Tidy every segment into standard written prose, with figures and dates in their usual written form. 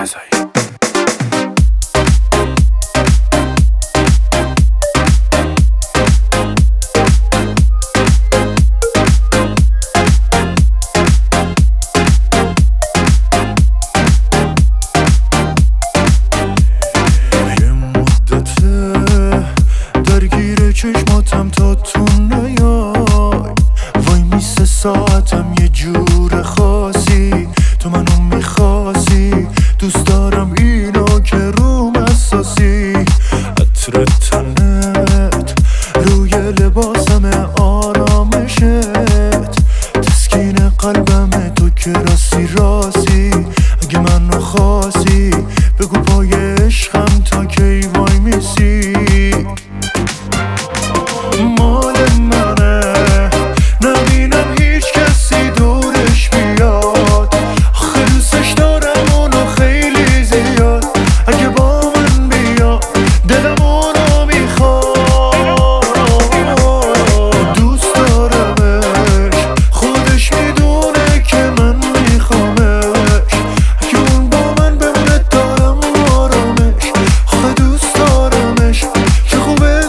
رضایی. چشماتم تا تو نیای وای میسه ساعتم یه جور خاصی تو منو میخواستی دوست دارم اینو که روم اساسی عطر تنت روی لباسم آرامشت تسکین قلبم تو که راستی راستی اگه منو خواستی بگو پای عشقم تا کی وای میسی مال منه نبینم هیچ کسی دورش بیاد آخه دوستش دارم اونو خیلی زیاد اگه با من بیاد دلم اونو میخواد دوست دارمش خودش میدونه که من میخوامش اگه اون با من بمونه دارم آرامش آخه دوست دارمش که خوبه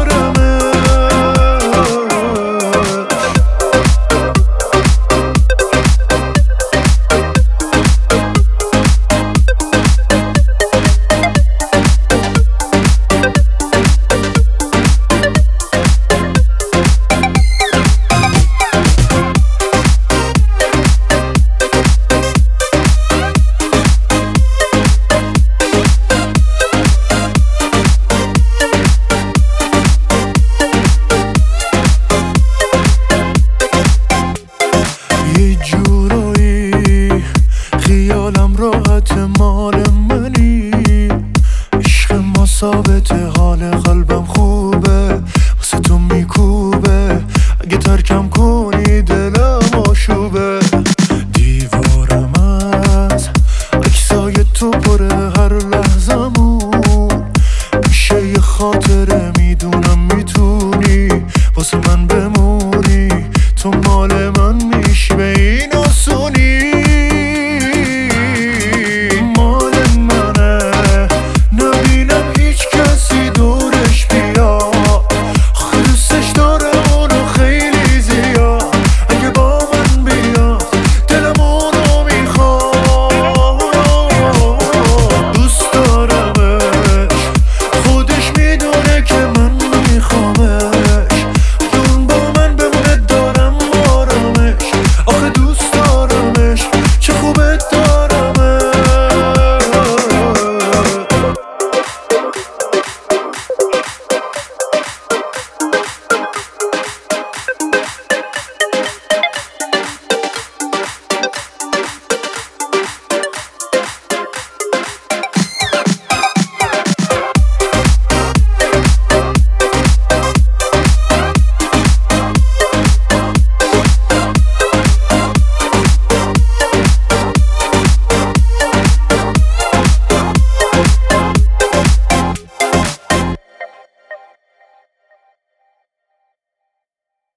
یه جورایی خیالم راحت مال منی عشق ما ثابته حال قلبم خوبه واسه تو میکوبه اگه ترکم کنی دلم آشوبه دیوارم از عکسای تو پره